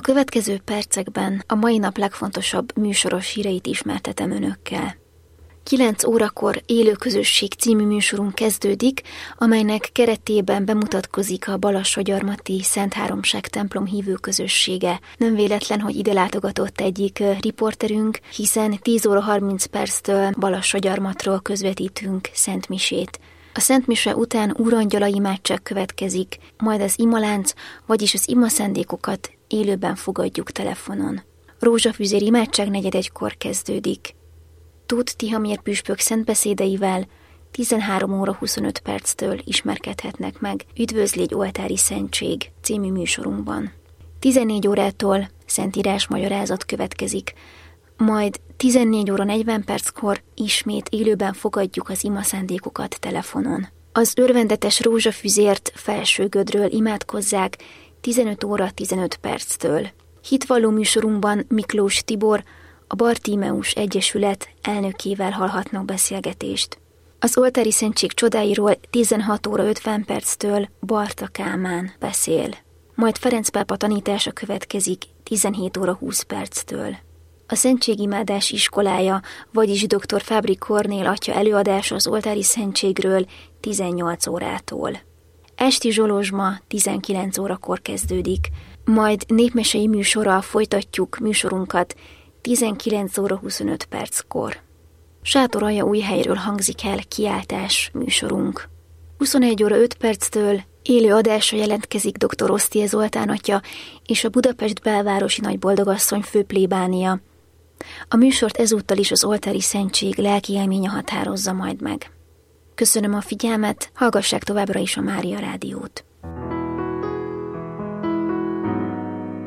A következő percekben a mai nap legfontosabb műsoros híreit ismertetem önökkel. 9 órakor Élő Közösség című műsorunk kezdődik, amelynek keretében bemutatkozik a Balassagyarmati Szent Háromság templom hívő közössége. Nem véletlen, hogy ide látogatott egyik riporterünk, hiszen 10 óra 30 perctől Balassagyarmatról közvetítünk szentmisét. A szentmise után úrangyala imádság következik, majd az imalánc, vagyis az imaszendékokat élőben fogadjuk telefonon. Rózsafüzér imádság 4:01-kor kezdődik. Tóth Tihamér püspök szentbeszédeivel 13 óra 25 perctől ismerkedhetnek meg Üdvözlégy oltári szentség című műsorunkban. 14 órától szentírás magyarázat következik, majd 14 óra 40 perckor ismét élőben fogadjuk az imaszándékokat telefonon. Az örvendetes rózsafüzért Felsőgödről imádkozzák 15 óra 15 perctől. Hitvalló műsorunkban Miklós Tibor, a Bartímeus Egyesület elnökével hallhatnak beszélgetést. Az oltári szentség csodáiról 16 óra 50 perctől Barta Kálmán beszél. Majd Ferenc pápa tanítása következik 17 óra 20 perctől. A Szentségimádás iskolája, vagyis dr. Fábri Kornél atya előadása az oltári szentségről 18 órától. Esti zsolozsma 19 órakor kezdődik, majd népmesei műsorral folytatjuk műsorunkat 19 óra 25 perckor. Sátoraljaújhelyről hangzik el kiáltás műsorunk. 21 óra 5 perctől élő adásra jelentkezik dr. Osztie Zoltán atya és a Budapest belvárosi nagyboldogasszony főplébánia. A műsort ezúttal is az oltári szentség lelki élménye határozza majd meg. Köszönöm a figyelmet, hallgassák továbbra is a Mária Rádiót.